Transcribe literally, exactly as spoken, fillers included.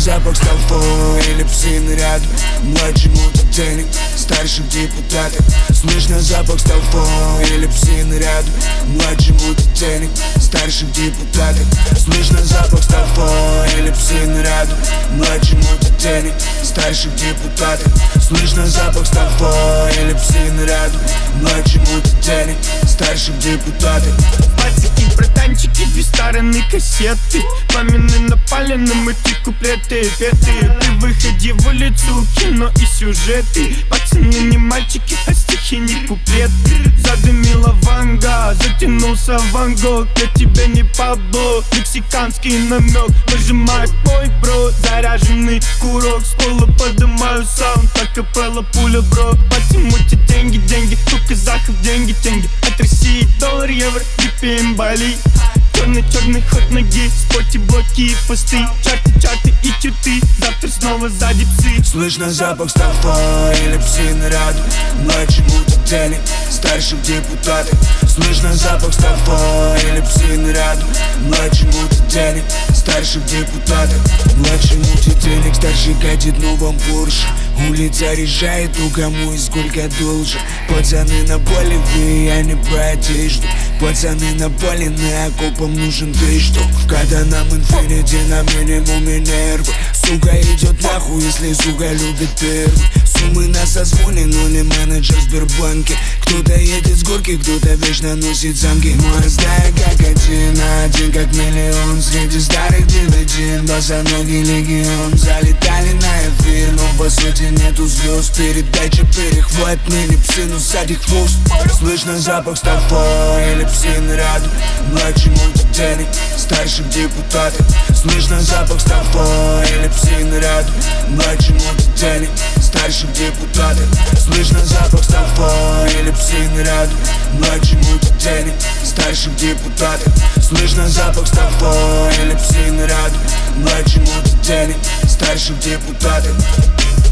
запах стафо или псы наряду. Младшему денег, старших депутатов. Слышно запах стафо или псы наряду. Младшему денег, старших депутатов. Слышно запах стафо или псы наряду. Младшему денег, старших депутатов. Слышно запах стафо или псы наряду. Младшему денег, старших депутатов. Пацики, братанчики, две стороны кассеты. Мамины напали на эти куплеты, петы. При выходе в улицу кино и сюжеты. Пацаны не мальчики, а стихи не куплеты. Задымила ванга, затянулся Ван Гог. Я тебе не Пабло, мексиканский намек. Нажимает мой бро, заряженный курок. С пола подымаю саунд, так капелла пуля, бро. Потимуйте деньги, деньги, у казахов деньги, деньги. От России доллар, евро, гиппием Бали. Черный-черный ход ноги, спорти, блоки и посты. Чарты, чарты и чуты, завтра снова сзади псы. Слышно запах стафо или псы наряду. Младшему денег, старших депутатов. Слышно запах стафо или псы наряду. Младшему денег, старших депутатов. Младшему денег, старший катит новом Порше. Улица решает, у кому и сколько должен. Пацаны на поле, вы, я не про одежду. Пацаны на поле, на окопам нужен ты что? Когда нам инфинити на минимуме нервы. Сука идет нахуй, если сука любит первый. Суммы на созвоне, но не менеджер в Сбербанке. Кто-то едет с горки, кто-то вечно носит замки. Мы стая как один на один, как миллион. Среди старых девятин, босоногий легион. Залетали на эфир, но по сути нету звезд. Передача перехват, ныне псы, но сзади хвост. Слышно запах стафо или псы наряду. Младшему денег, старших депутатов. Слышно запах стафо или псы наряду. Младшему денег, старших депутатов. Слышно запах стафо или псы наряду. Младшему денег, старших депутатов. Слышно запах стафо или псы наряду. Младшему денег, старших депутатов.